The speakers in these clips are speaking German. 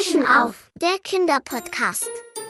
Taschen auf, der Kinderpodcast.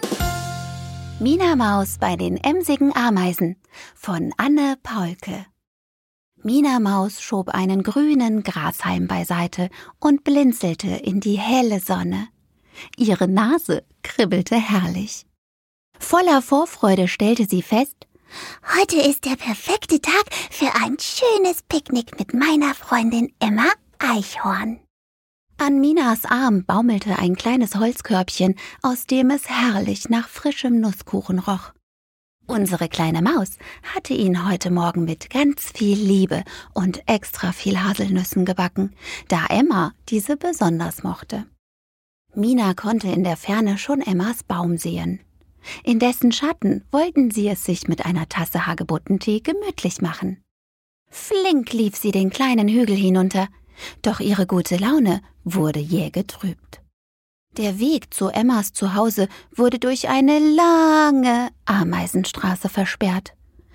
Mina Maus bei den emsigen Ameisen von Anne Paulke. Mina Maus schob einen grünen Grashalm beiseite und blinzelte in die helle Sonne. Ihre Nase kribbelte herrlich. Voller Vorfreude stellte sie fest: Heute ist der perfekte Tag für ein schönes Picknick mit meiner Freundin Emma Eichhorn. An Minas Arm baumelte ein kleines Holzkörbchen, aus dem es herrlich nach frischem Nusskuchen roch. Unsere kleine Maus hatte ihn heute Morgen mit ganz viel Liebe und extra viel Haselnüssen gebacken, da Emma diese besonders mochte. Mina konnte in der Ferne schon Emmas Baum sehen. In dessen Schatten wollten sie es sich mit einer Tasse Hagebuttentee gemütlich machen. Flink lief sie den kleinen Hügel hinunter, doch ihre gute Laune wurde jäh getrübt. Der Weg zu Emmas Zuhause wurde durch eine lange Ameisenstraße versperrt.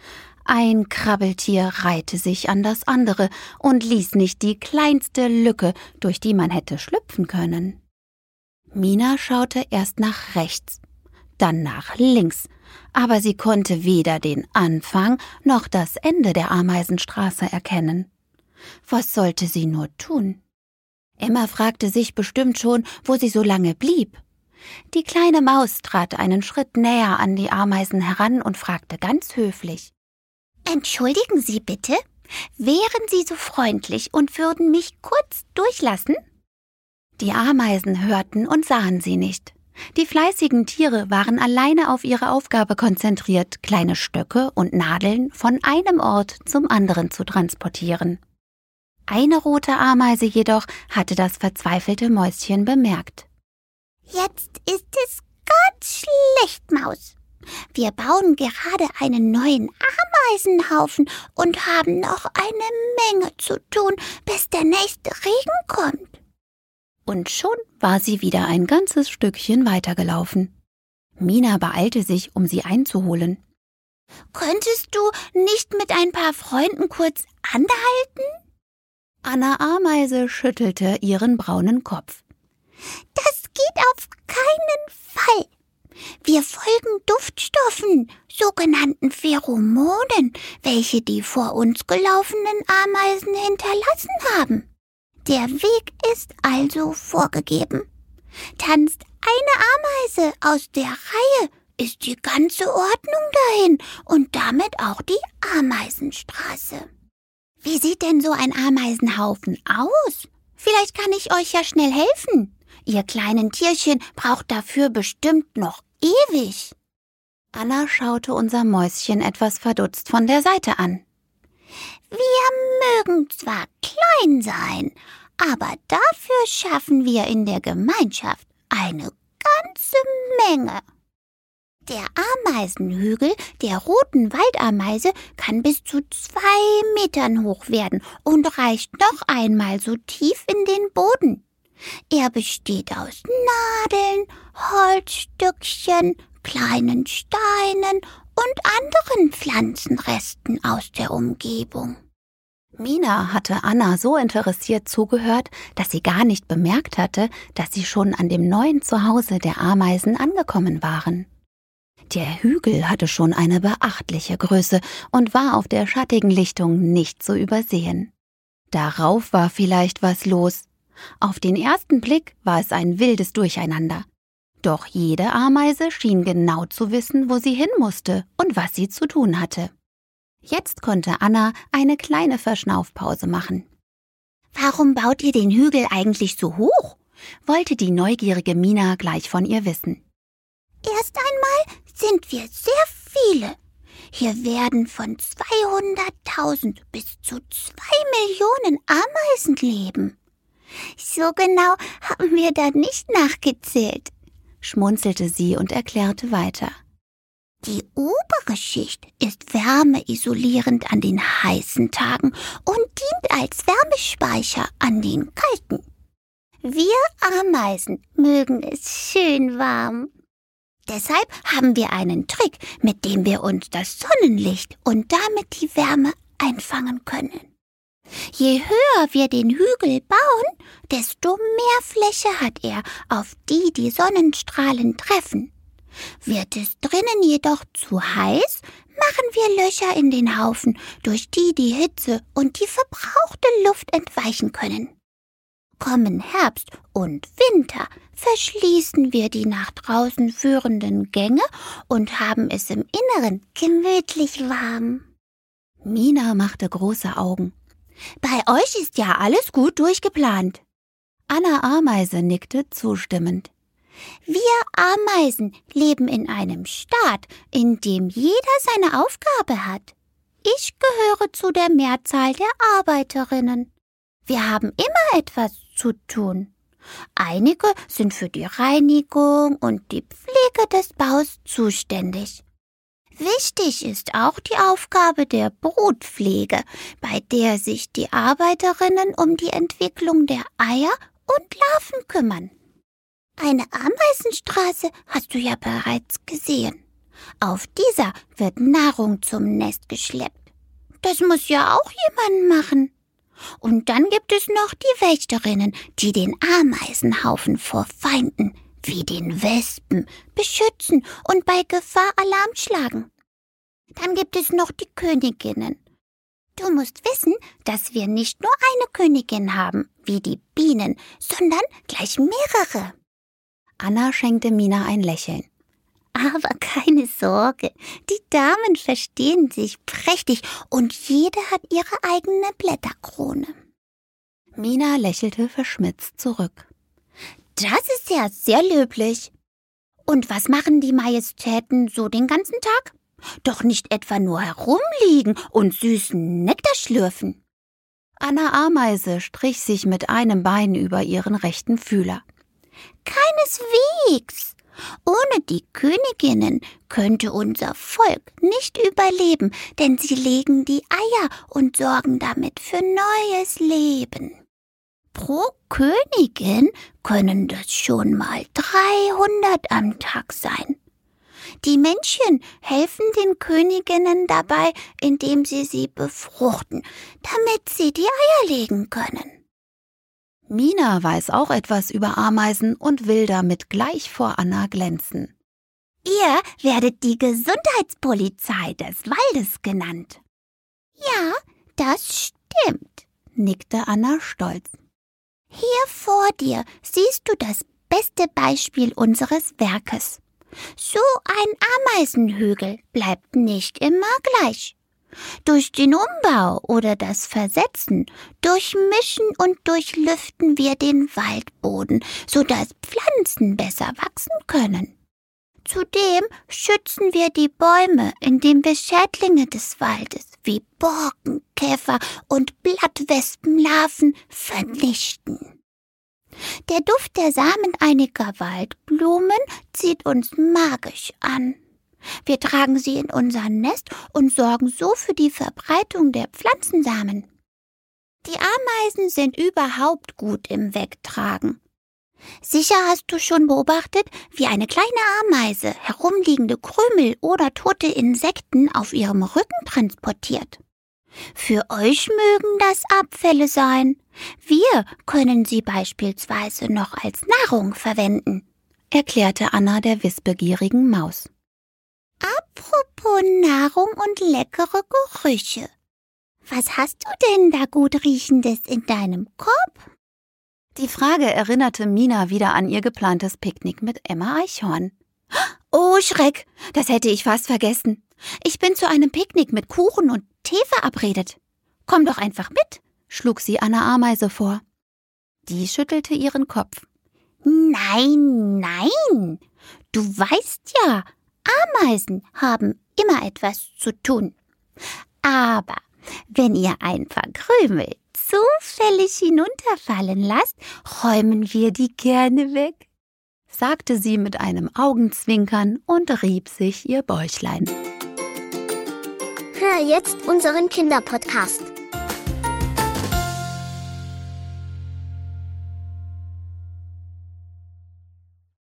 Ein Krabbeltier reihte sich an das andere und ließ nicht die kleinste Lücke, durch die man hätte schlüpfen können. Mina schaute erst nach rechts, dann nach links, aber sie konnte weder den Anfang noch das Ende der Ameisenstraße erkennen. Was sollte sie nur tun? Emma fragte sich bestimmt schon, wo sie so lange blieb. Die kleine Maus trat einen Schritt näher an die Ameisen heran und fragte ganz höflich: Entschuldigen Sie bitte, wären Sie so freundlich und würden mich kurz durchlassen? Die Ameisen hörten und sahen sie nicht. Die fleißigen Tiere waren alleine auf ihre Aufgabe konzentriert, kleine Stöcke und Nadeln von einem Ort zum anderen zu transportieren. Eine rote Ameise jedoch hatte das verzweifelte Mäuschen bemerkt. Jetzt ist es ganz schlecht, Maus. Wir bauen gerade einen neuen Ameisenhaufen und haben noch eine Menge zu tun, bis der nächste Regen kommt. Und schon war sie wieder ein ganzes Stückchen weitergelaufen. Mina beeilte sich, um sie einzuholen. Könntest du nicht mit ein paar Freunden kurz anhalten? Anna Ameise schüttelte ihren braunen Kopf. Das geht auf keinen Fall. Wir folgen Duftstoffen, sogenannten Pheromonen, welche die vor uns gelaufenen Ameisen hinterlassen haben. Der Weg ist also vorgegeben. Tanzt eine Ameise aus der Reihe, ist die ganze Ordnung dahin und damit auch die Ameisenstraße. Wie sieht denn so ein Ameisenhaufen aus? Vielleicht kann ich euch ja schnell helfen. Ihr kleinen Tierchen braucht dafür bestimmt noch ewig. Anna schaute unser Mäuschen etwas verdutzt von der Seite an. Wir mögen zwar klein sein, aber dafür schaffen wir in der Gemeinschaft eine ganze Menge. Der Ameisenhügel der roten Waldameise kann bis zu 2 Metern hoch werden und reicht noch einmal so tief in den Boden. Er besteht aus Nadeln, Holzstückchen, kleinen Steinen und anderen Pflanzenresten aus der Umgebung. Mina hatte Anna so interessiert zugehört, dass sie gar nicht bemerkt hatte, dass sie schon an dem neuen Zuhause der Ameisen angekommen waren. Der Hügel hatte schon eine beachtliche Größe und war auf der schattigen Lichtung nicht zu übersehen. Darauf war vielleicht was los. Auf den ersten Blick war es ein wildes Durcheinander. Doch jede Ameise schien genau zu wissen, wo sie hin musste und was sie zu tun hatte. Jetzt konnte Anna eine kleine Verschnaufpause machen. »Warum baut ihr den Hügel eigentlich so hoch?« wollte die neugierige Mina gleich von ihr wissen. »Erst einmal sind wir sehr viele. Hier werden von 200.000 bis zu 2 Millionen Ameisen leben. So genau haben wir da nicht nachgezählt«, schmunzelte sie und erklärte weiter. Die obere Schicht ist wärmeisolierend an den heißen Tagen und dient als Wärmespeicher an den kalten. Wir Ameisen mögen es schön warm. Deshalb haben wir einen Trick, mit dem wir uns das Sonnenlicht und damit die Wärme einfangen können. Je höher wir den Hügel bauen, desto mehr Fläche hat er, auf die die Sonnenstrahlen treffen. Wird es drinnen jedoch zu heiß, machen wir Löcher in den Haufen, durch die die Hitze und die verbrauchte Luft entweichen können. Kommen Herbst und Winter, verschließen wir die nach draußen führenden Gänge und haben es im Inneren gemütlich warm. Mina machte große Augen. Bei euch ist ja alles gut durchgeplant. Anna Ameise nickte zustimmend. Wir Ameisen leben in einem Staat, in dem jeder seine Aufgabe hat. Ich gehöre zu der Mehrzahl der Arbeiterinnen. Wir haben immer etwas zu tun. Einige sind für die Reinigung und die Pflege des Baus zuständig. Wichtig ist auch die Aufgabe der Brutpflege, bei der sich die Arbeiterinnen um die Entwicklung der Eier und Larven kümmern. Eine Ameisenstraße hast du ja bereits gesehen. Auf dieser wird Nahrung zum Nest geschleppt. Das muss ja auch jemand machen. Und dann gibt es noch die Wächterinnen, die den Ameisenhaufen vor Feinden, wie den Wespen, beschützen und bei Gefahr Alarm schlagen. Dann gibt es noch die Königinnen. Du musst wissen, dass wir nicht nur eine Königin haben, wie die Bienen, sondern gleich mehrere. Anna schenkte Mina ein Lächeln. Aber keine Sorge, die Damen verstehen sich prächtig und jede hat ihre eigene Blätterkrone. Mina lächelte verschmitzt zurück. Das ist ja sehr löblich. Und was machen die Majestäten so den ganzen Tag? Doch nicht etwa nur herumliegen und süßen Nektar schlürfen. Anna Ameise strich sich mit einem Bein über ihren rechten Fühler. Keineswegs. Ohne die Königinnen könnte unser Volk nicht überleben, denn sie legen die Eier und sorgen damit für neues Leben. Pro Königin können das schon mal 300 am Tag sein. Die Männchen helfen den Königinnen dabei, indem sie befruchten, damit sie die Eier legen können. Mina weiß auch etwas über Ameisen und will damit gleich vor Anna glänzen. Ihr werdet die Gesundheitspolizei des Waldes genannt. Ja, das stimmt, nickte Anna stolz. Hier vor dir siehst du das beste Beispiel unseres Werkes. So ein Ameisenhügel bleibt nicht immer gleich. Durch den Umbau oder das Versetzen durchmischen und durchlüften wir den Waldboden, sodass Pflanzen besser wachsen können. Zudem schützen wir die Bäume, indem wir Schädlinge des Waldes wie Borkenkäfer und Blattwespenlarven vernichten. Der Duft der Samen einiger Waldblumen zieht uns magisch an. Wir tragen sie in unser Nest und sorgen so für die Verbreitung der Pflanzensamen. Die Ameisen sind überhaupt gut im Wegtragen. Sicher hast du schon beobachtet, wie eine kleine Ameise herumliegende Krümel oder tote Insekten auf ihrem Rücken transportiert. Für euch mögen das Abfälle sein. Wir können sie beispielsweise noch als Nahrung verwenden, erklärte Anna der wissbegierigen Maus. Apropos Nahrung und leckere Gerüche. Was hast du denn da gut Riechendes in deinem Korb? Die Frage erinnerte Mina wieder an ihr geplantes Picknick mit Emma Eichhorn. Oh, Schreck, das hätte ich fast vergessen. Ich bin zu einem Picknick mit Kuchen und Tee verabredet. Komm doch einfach mit, schlug sie Anna Ameise vor. Die schüttelte ihren Kopf. Nein, du weißt ja, Ameisen haben immer etwas zu tun. Aber wenn ihr ein paar Krümel zufällig hinunterfallen lasst, räumen wir die gerne weg, sagte sie mit einem Augenzwinkern und rieb sich ihr Bäuchlein. Hör jetzt unseren Kinderpodcast.